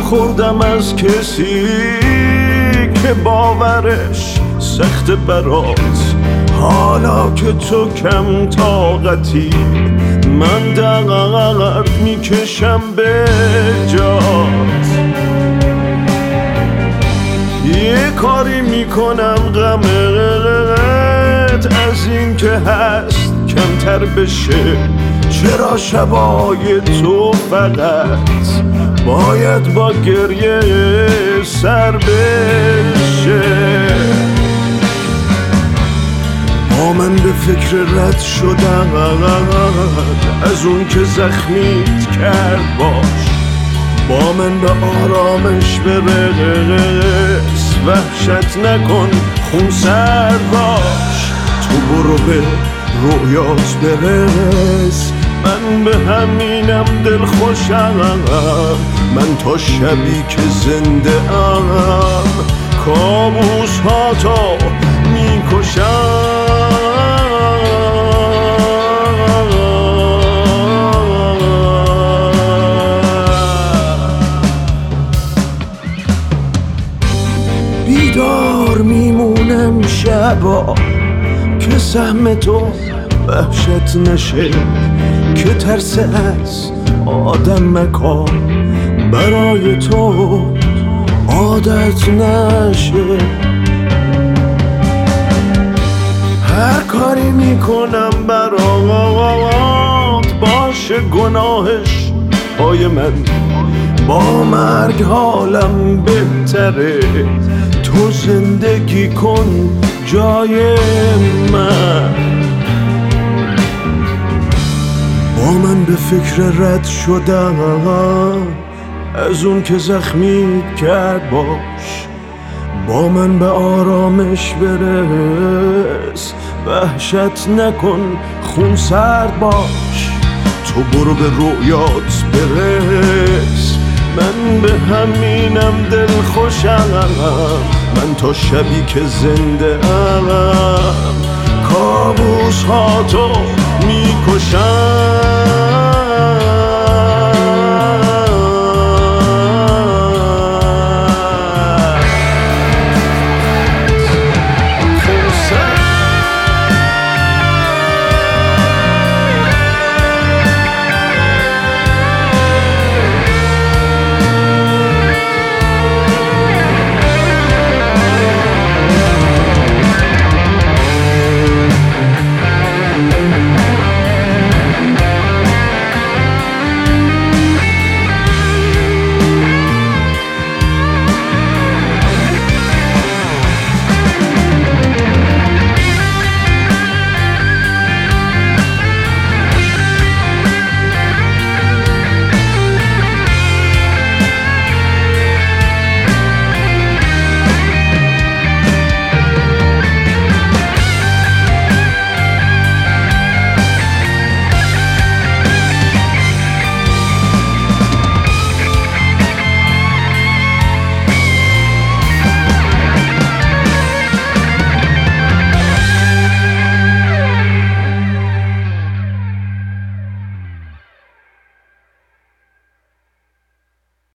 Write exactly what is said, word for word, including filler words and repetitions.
خوردم از کسی که باورش سخت برات. حالا که تو کم طاقتی من درد میکشم به جات. یه کاری میکنم غمت از این که هست کمتر بشه. چرا شبای تو فقط باید با گریه سر بشه؟ با من به فکر رد شدن از اون که زخمیت کرد باش. با من به آرامش برس، وحشت نکن خون سر باش. تو برو به رویات برس، من به همینم دل خوشم. من تا شبی که زنده ام کابوس ها تا میکشم. بیدار میمونم شبا که سهم تو وحشت نشه، که ترس از آدم مکان برای تو عادت نشه. هر کاری میکنم برات باشه گناهش پای من. با مرگ حالم بهتره، تو زندگی کن جای من. با من به فکر رد شدن از اون که زخمیت کرد باش. با من به آرامش برس، وحشت نکن خون سرد باش. تو برو به رویات برس، من به همینم دل خوشم. من تا شبی که زنده ام کابوس ها تو میکشم.